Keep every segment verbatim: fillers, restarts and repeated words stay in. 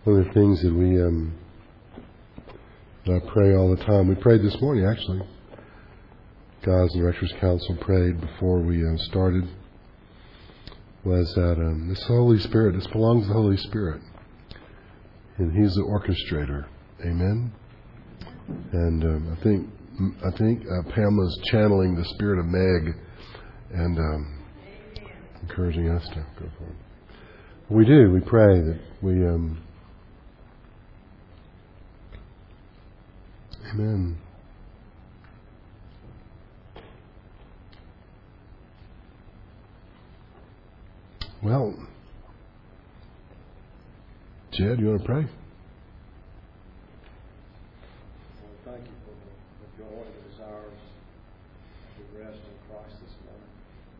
One of the things that we, um, that I pray all the time, we prayed this morning actually. Guys in the Rector's Council prayed before we uh, started, was that um, this Holy Spirit, this belongs to the Holy Spirit. And He's the orchestrator. Amen? And um, I think I think uh, Pamela's channeling the spirit of Meg and um, encouraging us to go forward. We do. We pray that we... Um, Amen. Well, Jed, you want to pray? Well, thank you for the, the joy, the desires to rest in Christ this morning.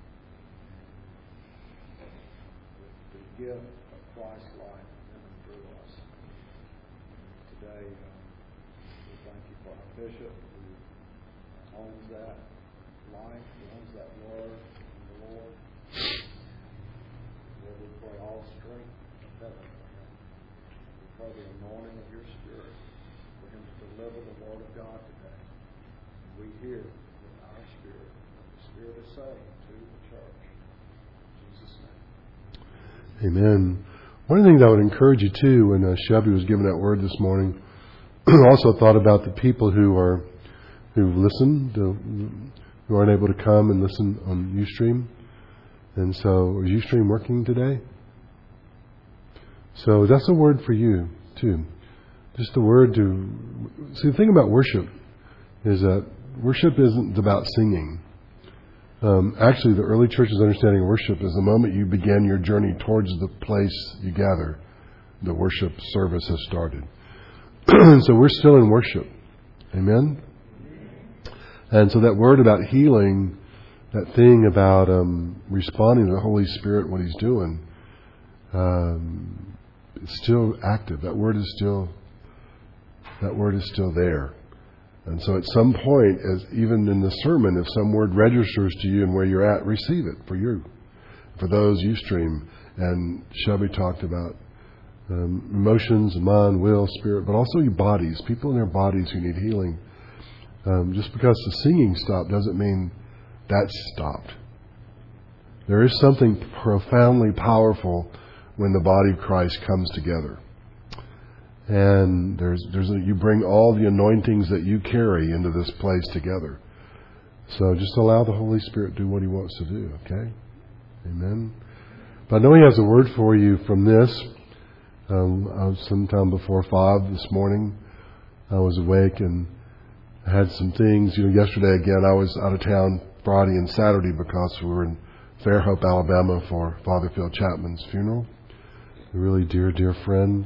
The, the gift of Christ's life in and through us. Today, um, we thank you for our bishop who owns that life, who owns that word from the Lord. Lord, we pray all strength of heaven for him. We pray the anointing of your Spirit for him to deliver the Word of God today. And we hear with our spirit what the Spirit is saying to the church. In Jesus' name. Amen. One of the things I would encourage you too, when uh, Shelby was giving that word this morning, also thought about the people who are who listen, who aren't able to come and listen on Ustream. And so, is Ustream working today? So that's a word for you too. Just the word to see. The thing about worship is that worship isn't about singing. Um, actually, the early church's understanding of worship is the moment you begin your journey towards the place you gather, the worship service has started. So we're still in worship. Amen? And so that word about healing, that thing about um, responding to the Holy Spirit, what He's doing, um, it's still active. That word is still, that word is still there. And so at some point, as even in the sermon, if some word registers to you and where you're at, receive it for you. For those Ustream. And Shelby talked about um, emotions, mind, will, spirit, but also your bodies. People in their bodies who need healing. Um, just because the singing stopped doesn't mean that's stopped. There is something profoundly powerful when the body of Christ comes together. And there's, there's a, you bring all the anointings that you carry into this place together. So just allow the Holy Spirit to do what He wants to do, okay? Amen. But I know He has a word for you from this. Um, I was sometime before five this morning. I was awake and I had some things. You know, yesterday again, I was out of town Friday and Saturday because we were in Fairhope, Alabama for Father Phil Chapman's funeral. A really dear, dear friend.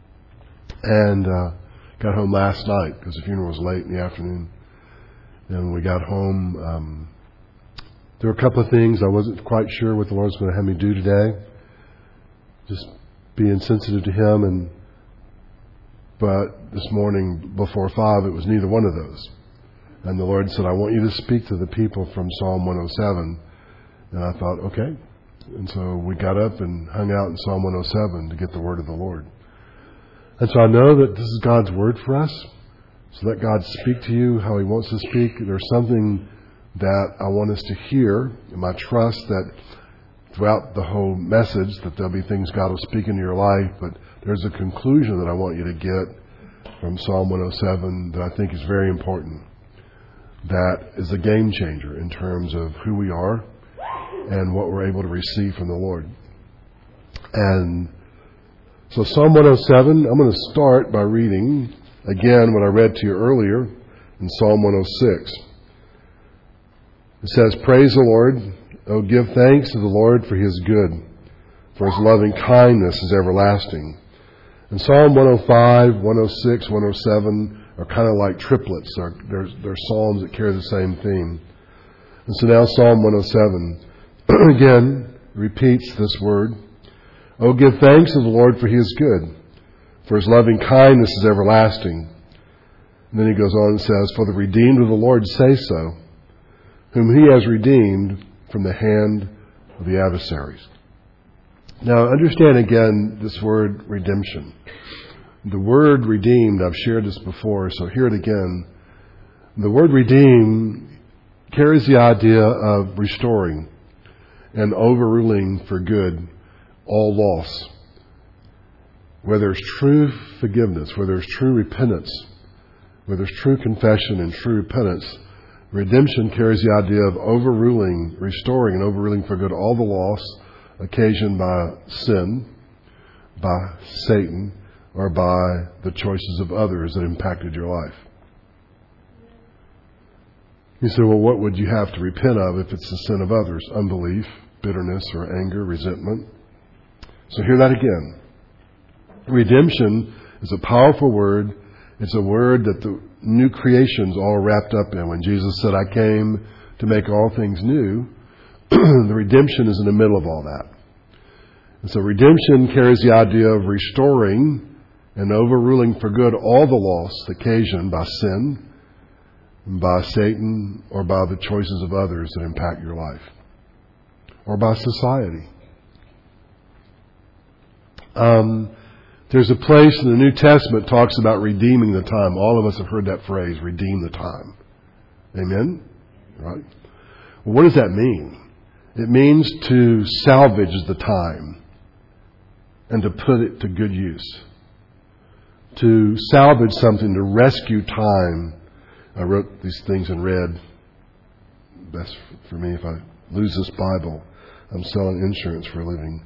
And uh, got home last night because the funeral was late in the afternoon. And when we got home, um, there were a couple of things I wasn't quite sure what the Lord's going to have me do today. Just being sensitive to Him. And but this morning before five, it was neither one of those. And the Lord said, I want you to speak to the people from Psalm one oh seven. And I thought, okay. And so we got up and hung out in Psalm one oh seven to get the word of the Lord. And so I know that this is God's word for us. So let God speak to you how He wants to speak. There's something that I want us to hear. And I trust that throughout the whole message that there'll be things God will speak into your life. But there's a conclusion that I want you to get from Psalm one oh seven that I think is very important. That is a game changer in terms of who we are and what we're able to receive from the Lord. And so Psalm one oh seven, I'm going to start by reading again what I read to you earlier in Psalm one oh six. It says, Praise the Lord. Oh, give thanks to the Lord for He is good, for His loving kindness is everlasting. And Psalm one oh five, one oh six, one oh seven are kind of like triplets. They're, they're, they're psalms that carry the same theme. And so now Psalm one oh seven again repeats this word. Oh, give thanks to the Lord for He is good, for His loving kindness is everlasting. And then he goes on and says, For the redeemed of the Lord say so, whom He has redeemed from the hand of the adversaries. Now understand again this word redemption. The word redeemed, I've shared this before, so hear it again. The word redeem carries the idea of restoring and overruling for good all loss. Where there's true forgiveness, where there's true repentance, where there's true confession and true repentance, redemption carries the idea of overruling, restoring and overruling for good all the loss occasioned by sin, by Satan, or by the choices of others that impacted your life. You say, well, what would you have to repent of if it's the sin of others? Unbelief, bitterness, or anger, resentment. So hear that again. Redemption is a powerful word. It's a word that the new creation's all wrapped up in. When Jesus said, I came to make all things new, the redemption is in the middle of all that. And so redemption carries the idea of restoring and overruling for good all the loss occasioned by sin, by Satan, or by the choices of others that impact your life, or by society. Um, there's a place in the New Testament that talks about redeeming the time. All of us have heard that phrase, redeem the time. Amen? Right? Well, what does that mean? It means to salvage the time and to put it to good use. To salvage something, to rescue time. I wrote these things in red. Best for me if I lose this Bible. I'm selling insurance for a living.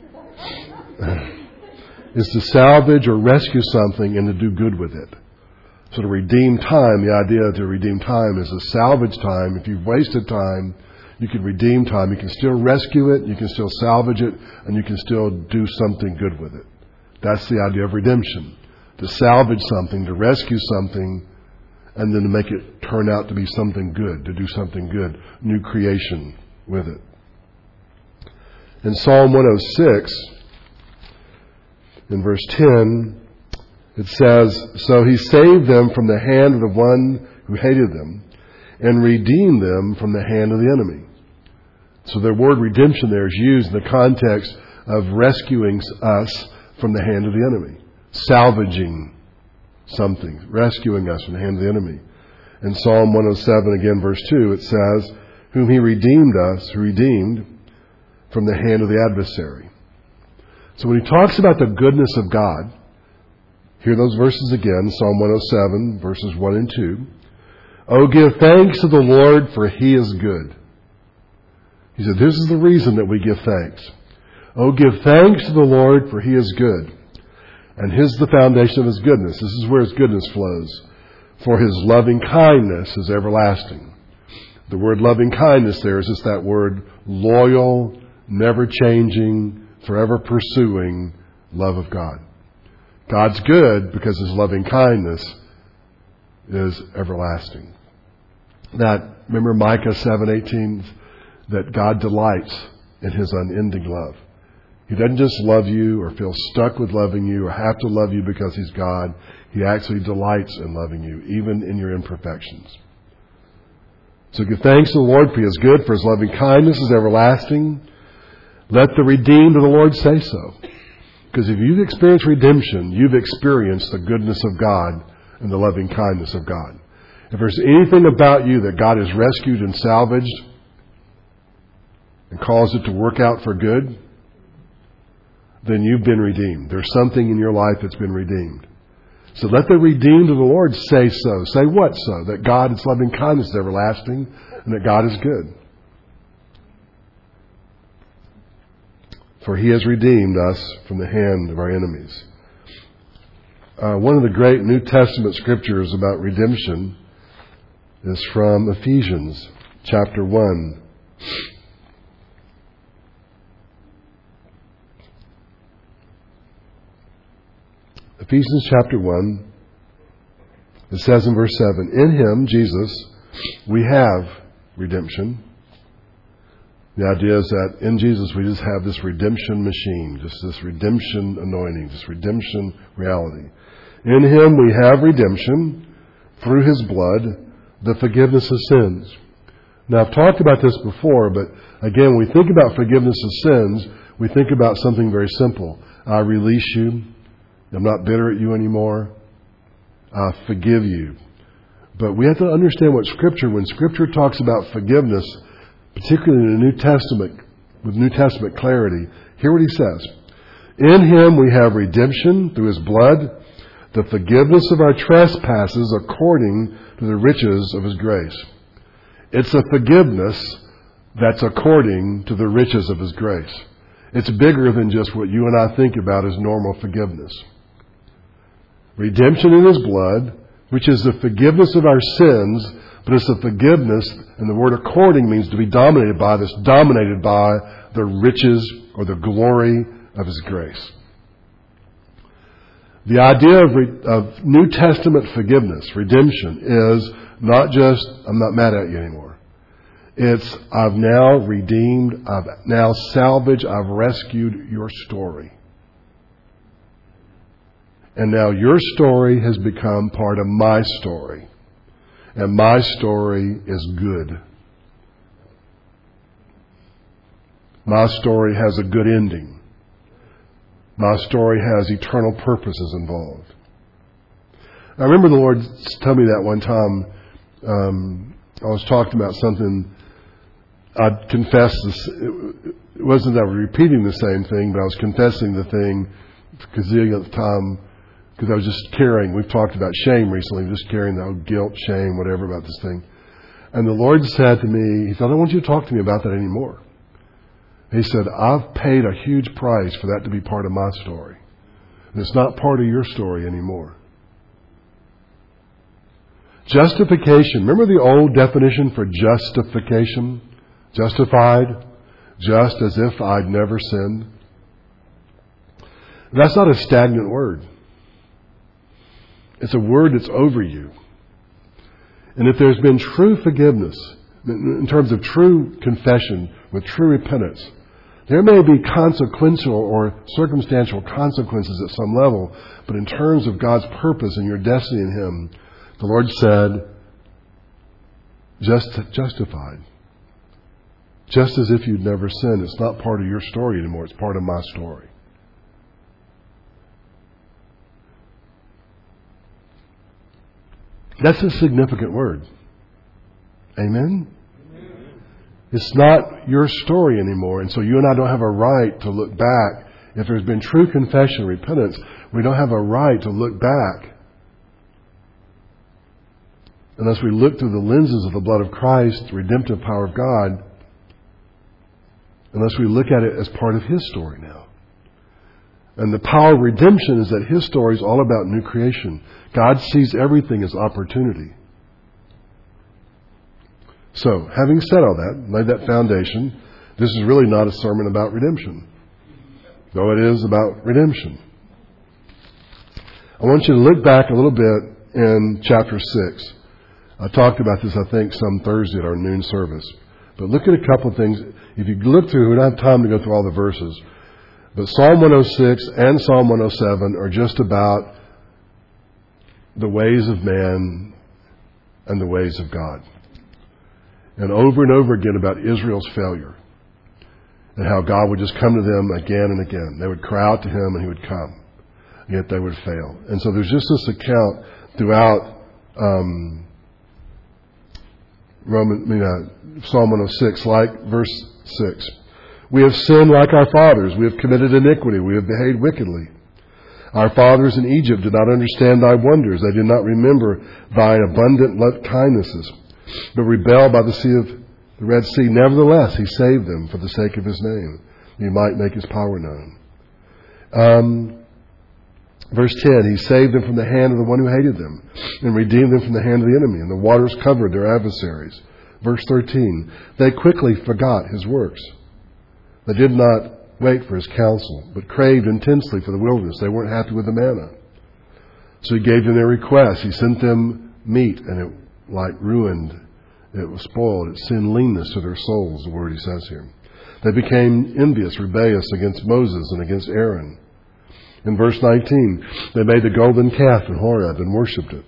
Is to salvage or rescue something and to do good with it. So to redeem time, the idea to redeem time is to salvage time. If you've wasted time, you can redeem time. You can still rescue it, you can still salvage it, and you can still do something good with it. That's the idea of redemption. To salvage something, to rescue something, and then to make it turn out to be something good, to do something good, new creation with it. In Psalm one oh six, in verse ten, it says, so he saved them from the hand of the one who hated them and redeemed them from the hand of the enemy. So the word redemption there is used in the context of rescuing us from the hand of the enemy. Salvaging something, rescuing us from the hand of the enemy. In Psalm one oh seven, again, verse two, it says, whom he redeemed us, who redeemed from the hand of the adversary. So when he talks about the goodness of God, hear those verses again, Psalm one oh seven, verses one and two. Oh, give thanks to the Lord, for he is good. He said, this is the reason that we give thanks. Oh, give thanks to the Lord, for he is good. And his is the foundation of his goodness. This is where his goodness flows. For his loving kindness is everlasting. The word loving kindness there is just that word loyal, never changing, forever pursuing love of God. God's good because his loving kindness is everlasting. That, remember Micah seven eighteen, that God delights in his unending love. He doesn't just love you or feel stuck with loving you or have to love you because he's God. He actually delights in loving you, even in your imperfections. So give thanks to the Lord, for he is good, for his loving kindness is everlasting. Let the redeemed of the Lord say so. Because if you've experienced redemption, you've experienced the goodness of God and the loving kindness of God. If there's anything about you that God has rescued and salvaged and caused it to work out for good, then you've been redeemed. There's something in your life that's been redeemed. So let the redeemed of the Lord say so. Say what so? That God's loving kindness is everlasting and that God is good. For he has redeemed us from the hand of our enemies. Uh, one of the great New Testament scriptures about redemption is from Ephesians chapter one. Ephesians chapter one, it says in verse seven, in him, Jesus, we have redemption. The idea is that in Jesus we just have this redemption machine, just this redemption anointing, this redemption reality. In him we have redemption through his blood, the forgiveness of sins. Now I've talked about this before, but again, when we think about forgiveness of sins, we think about something very simple. I release you. I'm not bitter at you anymore. I forgive you. But we have to understand what Scripture, when Scripture talks about forgiveness, particularly in the New Testament, with New Testament clarity, hear what he says. In him we have redemption through his blood, the forgiveness of our trespasses according to the riches of his grace. It's a forgiveness that's according to the riches of his grace. It's bigger than just what you and I think about as normal forgiveness. Redemption in his blood, which is the forgiveness of our sins, but it's the forgiveness, and the word according means to be dominated by, that's dominated by the riches or the glory of his grace. The idea of, re, of New Testament forgiveness, redemption, is not just, I'm not mad at you anymore. It's, I've now redeemed, I've now salvaged, I've rescued your story. And now your story has become part of my story. And my story is good. My story has a good ending. My story has eternal purposes involved. I remember the Lord told me that one time. Um, I was talking about something. I'd confessed this. It wasn't that I was repeating the same thing, but I was confessing the thing because at the time, because I was just carrying. We've talked about shame recently, just carrying the guilt, shame, whatever about this thing. And the Lord said to me, He said, I don't want you to talk to me about that anymore. He said, I've paid a huge price for that to be part of my story. And it's not part of your story anymore. Justification. Remember the old definition for justification? Justified. Just as if I'd never sinned. That's not a stagnant word. It's a word that's over you. And if there's been true forgiveness, in terms of true confession, with true repentance, there may be consequential or circumstantial consequences at some level, but in terms of God's purpose and your destiny in Him, the Lord said, just justified. Just as if you'd never sinned. It's not part of your story anymore. It's part of my story. That's a significant word. Amen? It's not your story anymore, and so you and I don't have a right to look back. If there's been true confession, repentance, we don't have a right to look back unless we look through the lenses of the blood of Christ, the redemptive power of God, unless we look at it as part of His story now. And the power of redemption is that His story is all about new creation. God sees everything as opportunity. So, having said all that, laid that foundation, this is really not a sermon about redemption, though it is about redemption. I want you to look back a little bit in chapter six. I talked about this, I think, some Thursday at our noon service. But look at a couple of things. If you look through, we don't have time to go through all the verses, but Psalm one oh six and Psalm one oh seven are just about the ways of man and the ways of God. And over and over again about Israel's failure and how God would just come to them again and again. They would cry out to Him and He would come, yet they would fail. And so there's just this account throughout um, Roman, I mean, uh, Psalm one oh six, like verse six. We have sinned like our fathers. We have committed iniquity. We have behaved wickedly. Our fathers in Egypt did not understand Thy wonders. They did not remember Thine abundant love kindnesses, but rebelled by the sea of the Red Sea. Nevertheless, He saved them for the sake of His name. He might make His power known. Um, verse ten, He saved them from the hand of the one who hated them and redeemed them from the hand of the enemy. And the waters covered their adversaries. Verse thirteen, they quickly forgot His works. They did not wait for His counsel, but craved intensely for the wilderness. They weren't happy with the manna. So He gave them their request. He sent them meat, and it like ruined, it was spoiled. It sent leanness to their souls, the word He says here. They became envious, rebellious against Moses and against Aaron. In verse nineteen, they made the golden calf in Horeb and worshipped it.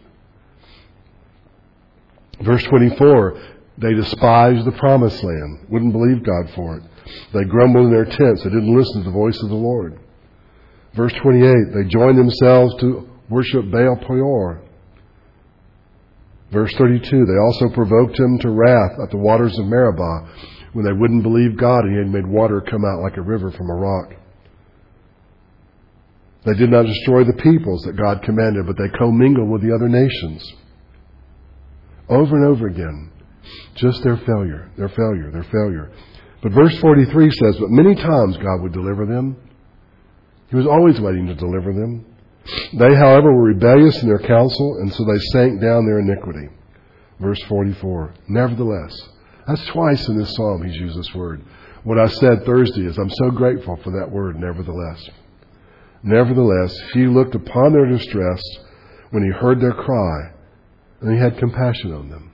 Verse twenty-four, they despised the promised land, wouldn't believe God for it. They grumbled in their tents. They didn't listen to the voice of the Lord. Verse twenty-eight, they joined themselves to worship Baal Peor. Verse thirty-two, they also provoked him to wrath at the waters of Meribah when they wouldn't believe God and he had made water come out like a river from a rock. They did not destroy the peoples that God commanded, but they commingled with the other nations. Over and over again, just their failure, their failure, their failure. But verse forty-three says, but many times God would deliver them. He was always waiting to deliver them. They, however, were rebellious in their counsel, and so they sank down their iniquity. Verse forty-four, nevertheless. That's twice in this psalm he's used this word. What I said Thursday is I'm so grateful for that word, nevertheless. Nevertheless, he looked upon their distress when he heard their cry, and he had compassion on them.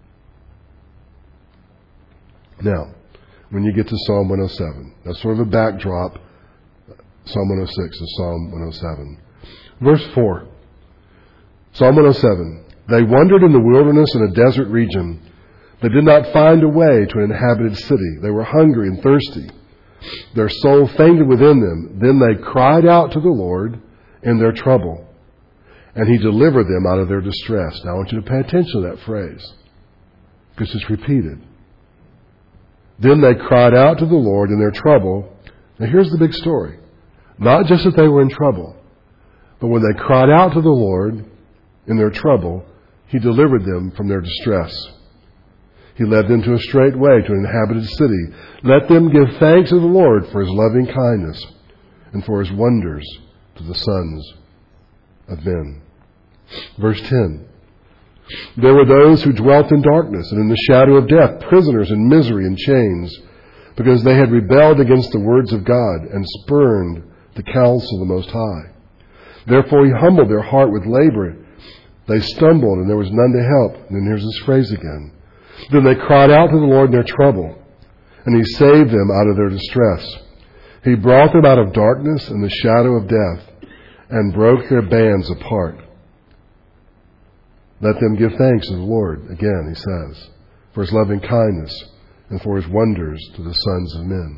Now, when you get to Psalm one oh seven, that's sort of a backdrop. Psalm one oh six is Psalm one oh seven. Verse four, Psalm one oh seven. They wandered in the wilderness in a desert region. They did not find a way to an inhabited city. They were hungry and thirsty. Their soul fainted within them. Then they cried out to the Lord in their trouble, and he delivered them out of their distress. Now I want you to pay attention to that phrase, because it's repeated. Then they cried out to the Lord in their trouble. Now here's the big story. Not just that they were in trouble, but when they cried out to the Lord in their trouble, he delivered them from their distress. He led them to a straight way, to an inhabited city. Let them give thanks to the Lord for his loving kindness and for his wonders to the sons of men. Verse ten. There were those who dwelt in darkness and in the shadow of death, prisoners in misery and chains, because they had rebelled against the words of God and spurned the counsel of the Most High. Therefore he humbled their heart with labor. They stumbled and there was none to help. And then here's this phrase again. Then they cried out to the Lord in their trouble, and he saved them out of their distress. He brought them out of darkness and the shadow of death, and broke their bands apart. Let them give thanks to the Lord, again, he says, for his loving kindness and for his wonders to the sons of men.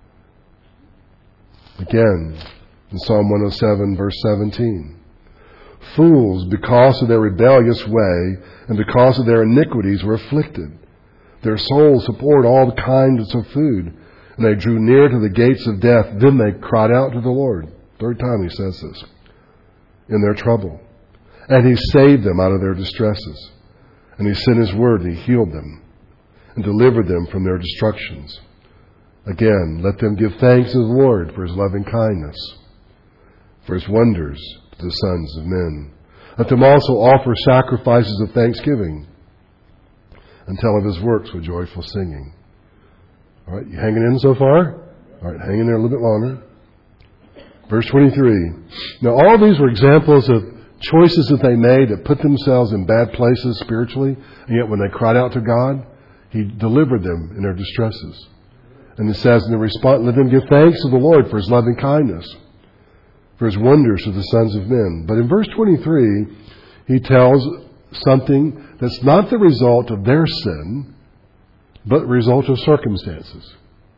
Again, in Psalm one oh seven, verse seventeen. Fools, because of their rebellious way and because of their iniquities, were afflicted. Their souls abhorred all kinds of food, and they drew near to the gates of death. Then they cried out to the Lord. Third time he says this. In their trouble. And he saved them out of their distresses. And he sent his word and he healed them and delivered them from their destructions. Again, let them give thanks to the Lord for his loving kindness, for his wonders to the sons of men. Let them also offer sacrifices of thanksgiving and tell of his works with joyful singing. All right, you hanging in so far? All right, hang in there a little bit longer. Verse twenty-three. Now all these were examples of choices that they made that put themselves in bad places spiritually, and yet when they cried out to God, he delivered them in their distresses. And it says in the response, let them give thanks to the Lord for his loving kindness, for his wonders to the sons of men. But in verse twenty-three, he tells something that's not the result of their sin, but the result of circumstances.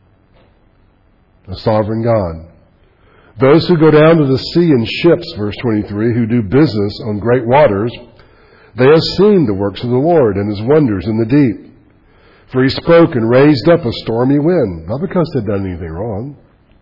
A sovereign God. Those who go down to the sea in ships, verse twenty-three, who do business on great waters, they have seen the works of the Lord and his wonders in the deep. For he spoke and raised up a stormy wind, not because they'd done anything wrong.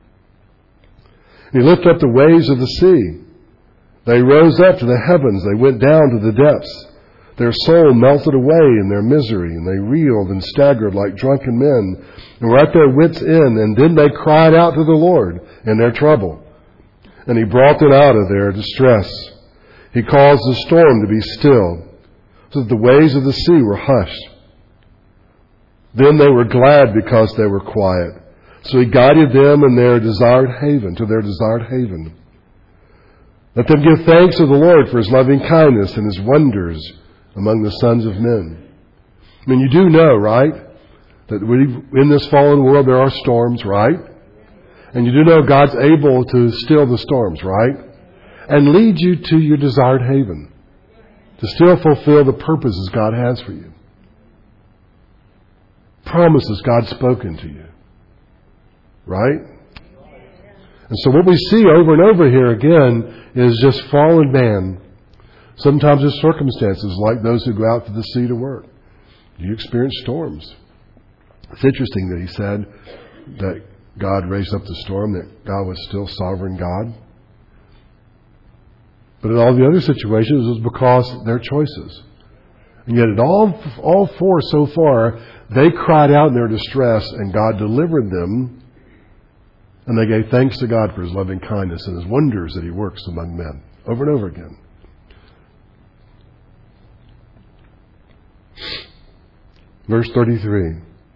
He lifted up the waves of the sea. They rose up to the heavens. They went down to the depths. Their soul melted away in their misery, and they reeled and staggered like drunken men, and were at their wits' end. And then they cried out to the Lord in their trouble, and he brought them out of their distress. He caused the storm to be still, so that the waves of the sea were hushed. Then they were glad because they were quiet. So he guided them in their desired haven, to their desired haven. Let them give thanks to the Lord for his loving kindness and his wonders among the sons of men. I mean, you do know, right, that we, in this fallen world there are storms, right? And you do know God's able to still the storms, right? And lead you to your desired haven, to still fulfill the purposes God has for you. Promises God's spoken to you. Right? And so what we see over and over here again is just fallen man. Sometimes it's circumstances like those who go out to the sea to work. You experience storms. It's interesting that he said that God raised up the storm, that God was still sovereign God. But in all the other situations, it was because of their choices. And yet in all, all four so far, they cried out in their distress, and God delivered them. And they gave thanks to God for His loving kindness and His wonders that He works among men. Over and over again. Verse thirty-three.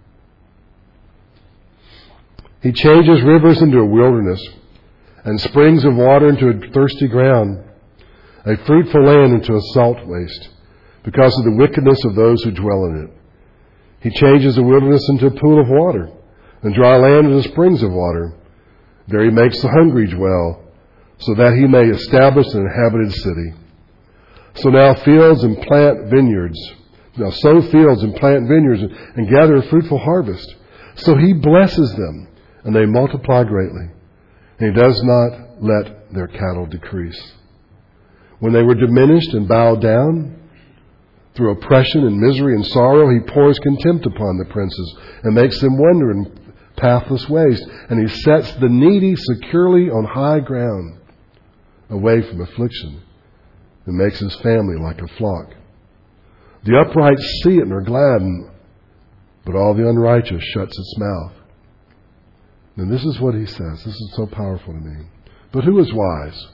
He changes rivers into a wilderness and springs of water into a thirsty ground, a fruitful land into a salt waste, because of the wickedness of those who dwell in it. He changes the wilderness into a pool of water, and dry land into springs of water. There He makes the hungry dwell, so that He may establish an inhabited city. So now fields and plant vineyards. Now sow fields and plant vineyards and, and gather a fruitful harvest. So He blesses them, and they multiply greatly. And He does not let their cattle decrease. When they were diminished and bowed down, through oppression and misery and sorrow, He pours contempt upon the princes and makes them wander in pathless ways. And He sets the needy securely on high ground, away from affliction, and makes His family like a flock. The upright see it and are glad, but all the unrighteous shuts its mouth. And this is what He says. This is so powerful to me. But who is wise?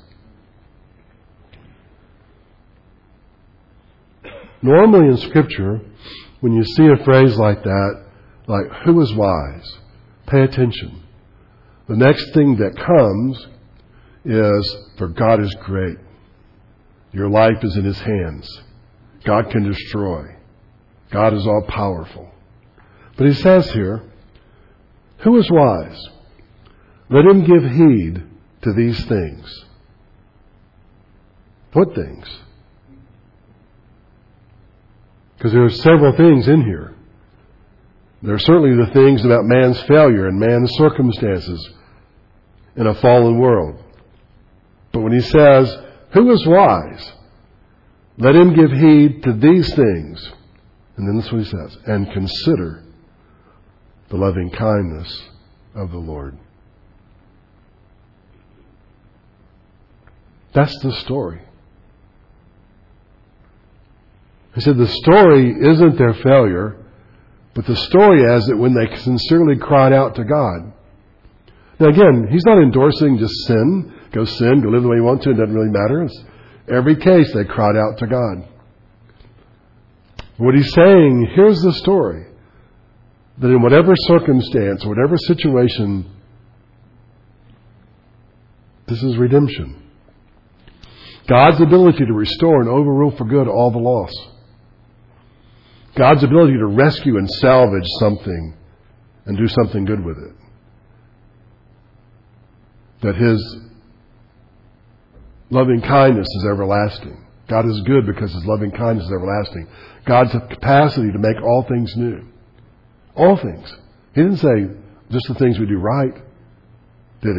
Normally in Scripture, when you see a phrase like that, like, who is wise? Pay attention. The next thing that comes is, for God is great. Your life is in His hands. God can destroy. God is all powerful. But He says here, who is wise? Let him give heed to these things. What things? Because there are several things in here. There are certainly the things about man's failure and man's circumstances in a fallen world. But when He says, who is wise? Let him give heed to these things. And then this is what He says. And consider the loving kindness of the Lord. That's the story. He said the story isn't their failure, but the story is that when they sincerely cried out to God. Now again, He's not endorsing just sin. Go sin, go live the way you want to, it doesn't really matter. It's every case they cried out to God. What He's saying, here's the story. That in whatever circumstance, whatever situation, this is redemption. God's ability to restore and overrule for good all the loss. God's ability to rescue and salvage something and do something good with it. That His loving kindness is everlasting. God is good because His loving kindness is everlasting. God's capacity to make all things new. All things. He didn't say just the things we do right, did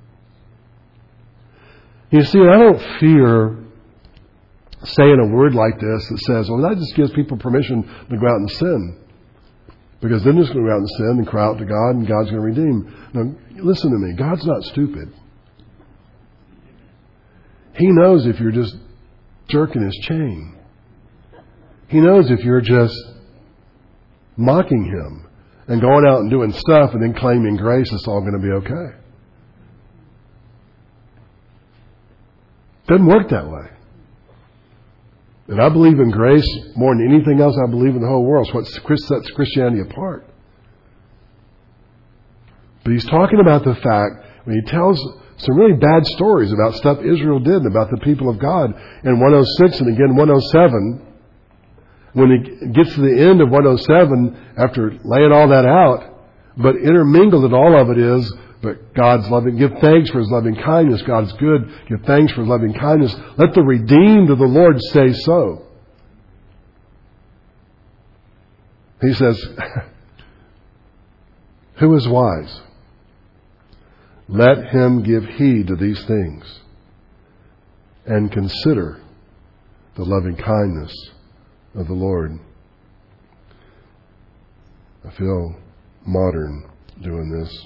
He? You see, I don't fear saying a word like this that says, well, that just gives people permission to go out and sin. Because then they're just going to go out and sin and cry out to God and God's going to redeem. Now, listen to me. God's not stupid. He knows if you're just jerking His chain. He knows if you're just mocking Him and going out and doing stuff and then claiming grace, it's all going to be okay. Doesn't work that way. And I believe in grace more than anything else I believe in the whole world. It's what sets Christianity apart. But He's talking about the fact when He tells some really bad stories about stuff Israel did and about the people of God in one oh six and again one oh seven. When He gets to the end of one oh seven, after laying all that out, but intermingled in all of it is, but God's loving, give thanks for His loving kindness. God's good. Give thanks for His loving kindness. Let the redeemed of the Lord say so. He says, who is wise? Let him give heed to these things and consider the loving kindness of the Lord. I feel modern doing this.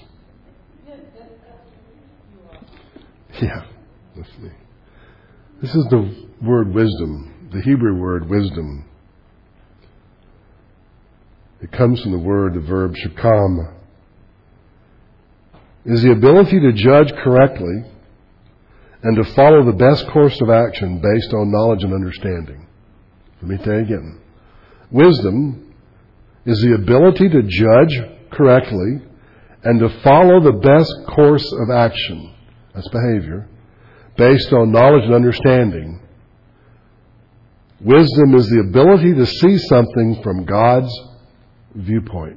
Yeah, that's me. This is the word wisdom, the Hebrew word wisdom. It comes from the word, the verb shakam. Is the ability to judge correctly and to follow the best course of action based on knowledge and understanding. Let me tell you again. Wisdom is the ability to judge correctly and to follow the best course of action, that's behavior, based on knowledge and understanding. Wisdom is the ability to see something from God's viewpoint.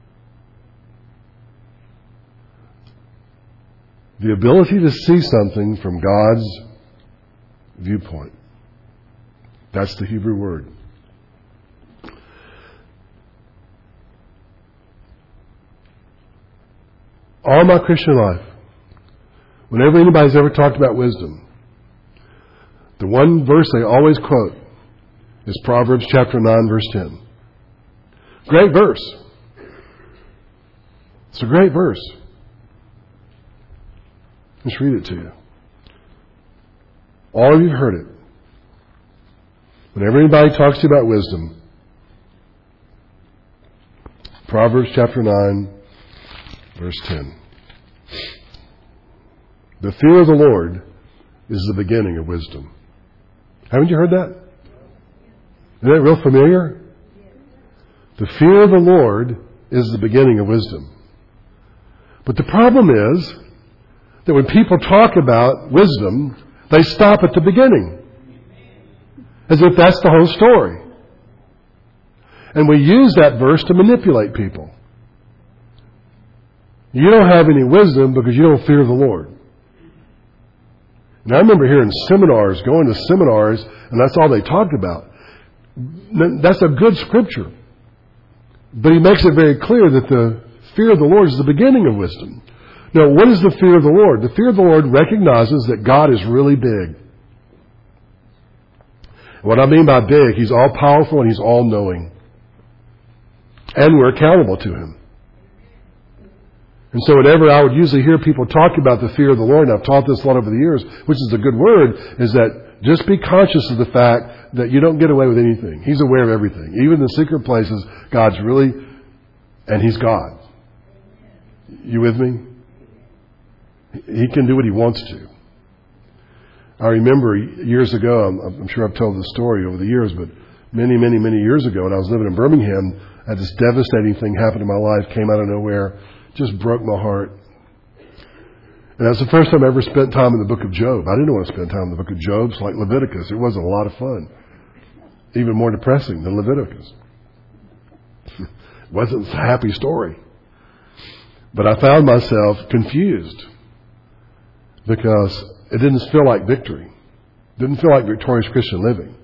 The ability to see something from God's viewpoint. That's the Hebrew word. All my Christian life, whenever anybody's ever talked about wisdom, the one verse they always quote is Proverbs chapter nine, verse ten. Great verse. It's a great verse. Let's read it to you. All of you have heard it. Whenever anybody talks to you about wisdom, Proverbs chapter nine, verse ten. The fear of the Lord is the beginning of wisdom. Haven't you heard that? Isn't that real familiar? The fear of the Lord is the beginning of wisdom. But the problem is that when people talk about wisdom, they stop at the beginning. As if that's the whole story. And we use that verse to manipulate people. You don't have any wisdom because you don't fear the Lord. And I remember hearing seminars, going to seminars, and that's all they talked about. That's a good scripture. But he makes it very clear that the fear of the Lord is the beginning of wisdom. Now, what is the fear of the Lord? The fear of the Lord recognizes that God is really big. What I mean by big, He's all-powerful and He's all-knowing. And we're accountable to Him. And so whenever I would usually hear people talk about the fear of the Lord, and I've taught this a lot over the years, which is a good word, is that just be conscious of the fact that you don't get away with anything. He's aware of everything. Even the secret places, God's really, and He's God. You with me? He can do what He wants to. I remember years ago, I'm, I'm sure I've told this story over the years, but many, many, many years ago when I was living in Birmingham, I had this devastating thing happen in my life, came out of nowhere, just broke my heart. And that's the first time I ever spent time in the book of Job. I didn't want to spend time in the book of Job. It's like Leviticus. It wasn't a lot of fun. Even more depressing than Leviticus. It wasn't a happy story. But I found myself confused because it didn't feel like victory. It didn't feel like victorious Christian living.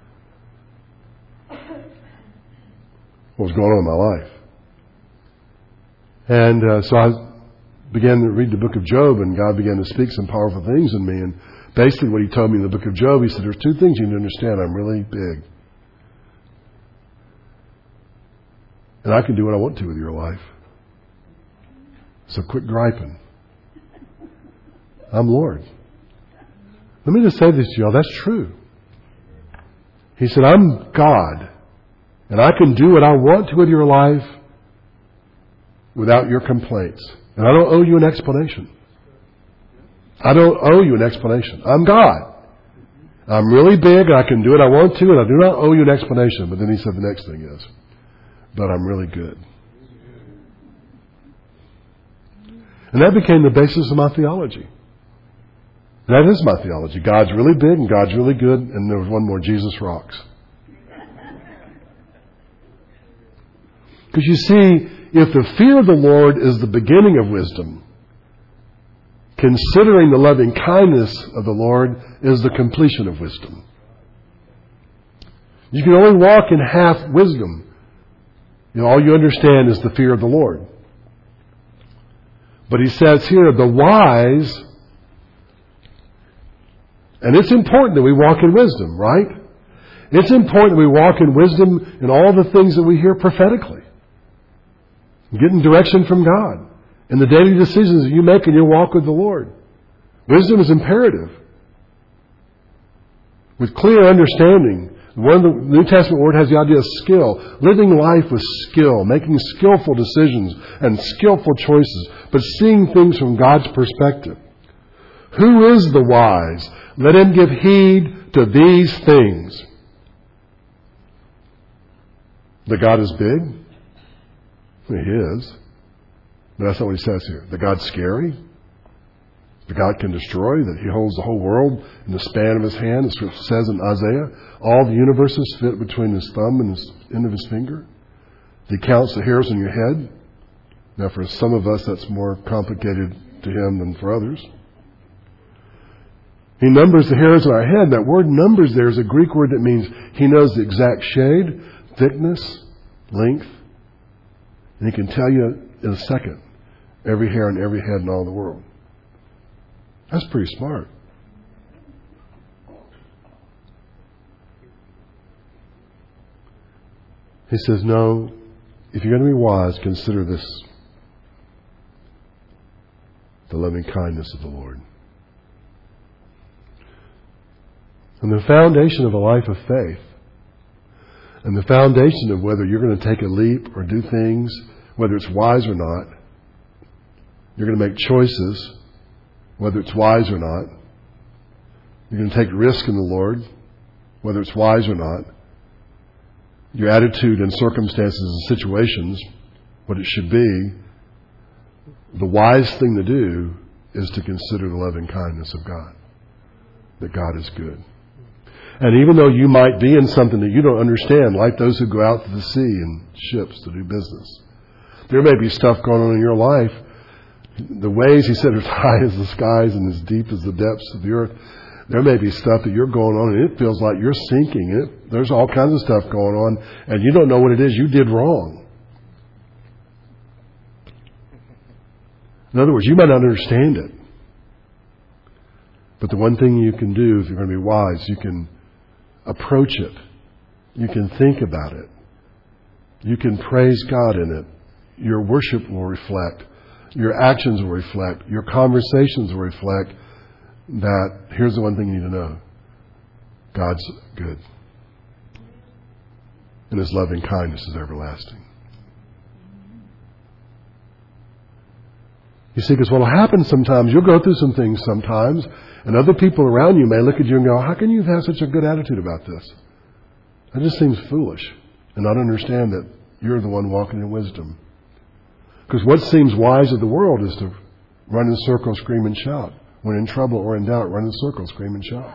What was going on in my life? And uh, so I began to read the book of Job, and God began to speak some powerful things in me. And basically what He told me in the book of Job, He said, there's two things you need to understand. I'm really big. And I can do what I want to with your life. So quit griping. I'm Lord. Let me just say this to y'all. That's true. He said, I'm God. And I can do what I want to with your life without your complaints. And I don't owe you an explanation. I don't owe you an explanation. I'm God. I'm really big and I can do what I want to, and I do not owe you an explanation. But then He said the next thing is, but I'm really good. And that became the basis of my theology. That is my theology. God's really big and God's really good, and there was one more, Jesus rocks. Because you see, if the fear of the Lord is the beginning of wisdom, considering the loving kindness of the Lord is the completion of wisdom. You can only walk in half wisdom. You know, all you understand is the fear of the Lord. But he says here, the wise, and it's important that we walk in wisdom, right? It's important that we walk in wisdom in all the things that we hear prophetically. Getting direction from God in the daily decisions that you make in your walk with the Lord. Wisdom is imperative. With clear understanding. One of the New Testament word has the idea of skill. Living life with skill. Making skillful decisions and skillful choices. But seeing things from God's perspective. Who is the wise? Let him give heed to these things. That God is big? He is. But that's not what he says here. That God's scary? That God can destroy? That he holds the whole world in the span of his hand? As it says in Isaiah, all the universes fit between his thumb and the end of his finger? He counts the hairs on your head? Now for some of us that's more complicated to him than for others. He numbers the hairs on our head. That word numbers there is a Greek word that means he knows the exact shade, thickness, length. And he can tell you in a second every hair on every head in all the world. That's pretty smart. He says, no, if you're going to be wise, consider this. The loving kindness of the Lord. And the foundation of a life of faith, and the foundation of whether you're going to take a leap or do things, whether it's wise or not, you're going to make choices, whether it's wise or not. You're going to take risk in the Lord, whether it's wise or not. Your attitude and circumstances and situations, what it should be, the wise thing to do is to consider the loving kindness of God. That God is good. And even though you might be in something that you don't understand, like those who go out to the sea in ships to do business, there may be stuff going on in your life. The waves, he said, are as high as the skies and as deep as the depths of the earth. There may be stuff that you're going on and it feels like you're sinking. It, there's all kinds of stuff going on and you don't know what it is you did wrong. In other words, you might not understand it. But the one thing you can do if you're going to be wise, you can approach it. You can think about it. You can praise God in it. Your worship will reflect. Your actions will reflect. Your conversations will reflect that here's the one thing you need to know. God's good. And his loving kindness is everlasting. You see, because what will happen sometimes, you'll go through some things sometimes, and other people around you may look at you and go, how can you have such a good attitude about this? That just seems foolish. And not understand that you're the one walking in wisdom. Because what seems wise to the world is to run in circles, scream and shout. When in trouble or in doubt, run in circles, scream and shout.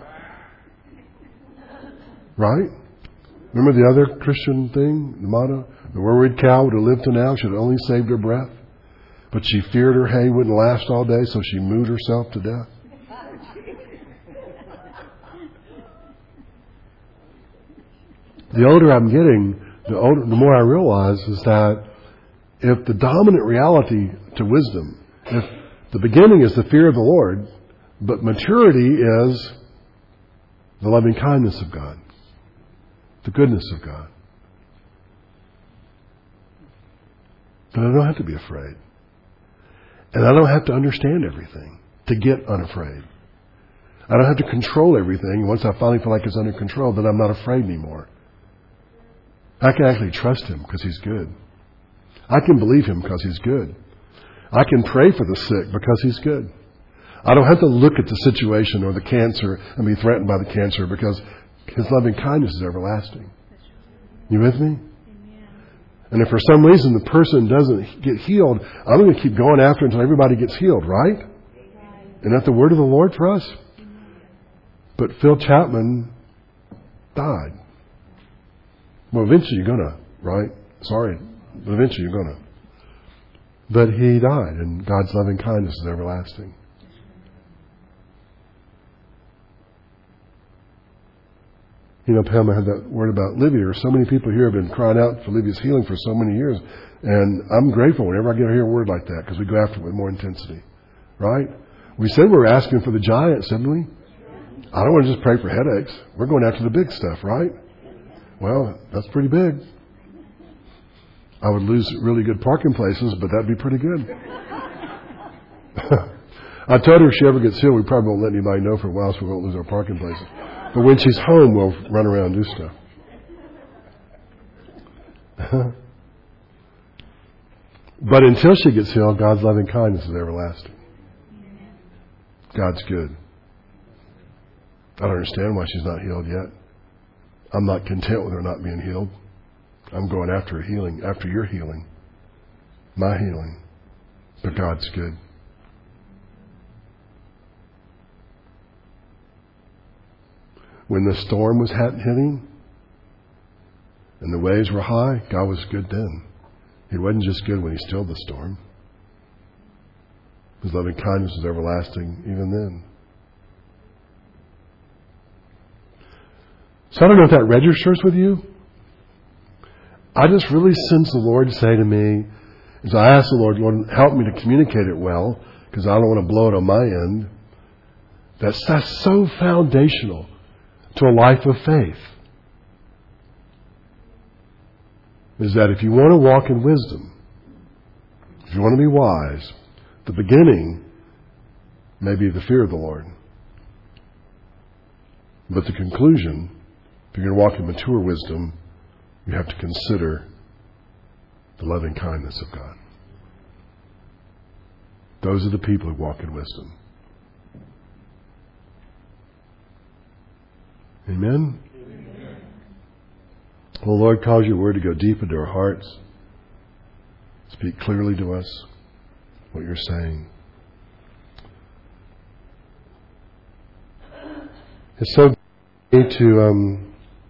Right? Remember the other Christian thing, the motto? The worried cow would have lived to now, should have only saved her breath. But she feared her hay wouldn't last all day, so she mooed herself to death. The older I'm getting, the older, the more I realize is that if the dominant reality to wisdom, if the beginning is the fear of the Lord, but maturity is the loving kindness of God, the goodness of God. Then I don't have to be afraid. And I don't have to understand everything to get unafraid. I don't have to control everything. And once I finally feel like it's under control, then I'm not afraid anymore. I can actually trust him because he's good. I can believe him because he's good. I can pray for the sick because he's good. I don't have to look at the situation or the cancer and be threatened by the cancer because his loving kindness is everlasting. You with me? And if for some reason the person doesn't get healed, I'm going to keep going after until everybody gets healed, right? Isn't that the word of the Lord for us? But Phil Chapman died. Well, eventually you're going to, right? Sorry. But eventually you're going to. But he died, and God's loving kindness is everlasting. You know, Pam, I had that word about Livia. So many people here have been crying out for Livia's healing for so many years. And I'm grateful whenever I get to hear a word like that, because we go after it with more intensity. Right? We said we were asking for the giants, didn't we? I don't want to just pray for headaches. We're going after the big stuff, right? Well, that's pretty big. I would lose really good parking places, but that'd be pretty good. I told her if she ever gets healed, we probably won't let anybody know for a while, so we won't lose our parking places. But when she's home, we'll run around and do stuff. But until she gets healed, God's loving kindness is everlasting. God's good. I don't understand why she's not healed yet. I'm not content with her not being healed. I'm going after her healing, after your healing, my healing. But God's good. When the storm was hitting and the waves were high, God was good then. He wasn't just good when He stilled the storm. His loving kindness is everlasting even then. So I don't know if that registers with you. I just really sense the Lord say to me, as I ask the Lord, Lord, help me to communicate it well, because I don't want to blow it on my end. That's, that's so foundational to a life of faith. Is that if you want to walk in wisdom, if you want to be wise, the beginning may be the fear of the Lord. But the conclusion, if you're going to walk in mature wisdom, you have to consider the loving kindness of God. Those are the people who walk in wisdom. Amen? Amen. Well, Lord, cause your word to go deep into our hearts. Speak clearly to us what you're saying. It's so good to um,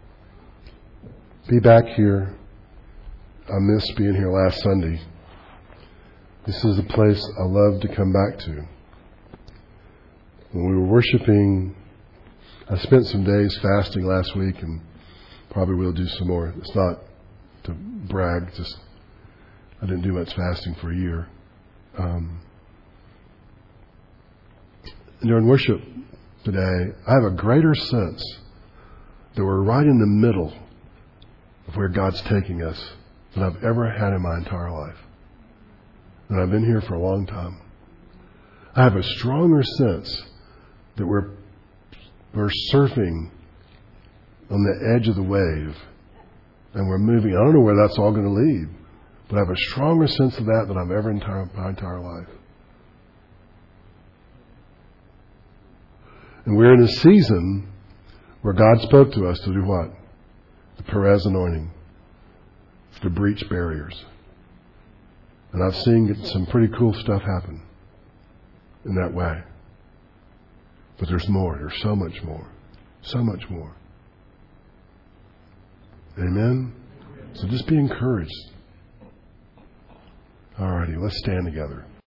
be back here. I missed being here last Sunday. This is a place I love to come back to. When we were worshiping, I spent some days fasting last week, and probably will do some more. It's not to brag, just I didn't do much fasting for a year. Um, during worship today, I have a greater sense that we're right in the middle of where God's taking us than I've ever had in my entire life. And I've been here for a long time. I have a stronger sense that we're we're surfing on the edge of the wave, and we're moving. I don't know where that's all going to lead, but I have a stronger sense of that than I've ever in entire, my entire life. And we're in a season where God spoke to us to do what? The Perez anointing, to breach barriers. And I've seen some pretty cool stuff happen in that way. But there's more. There's so much more. So much more. Amen? So just be encouraged. All righty, let's stand together.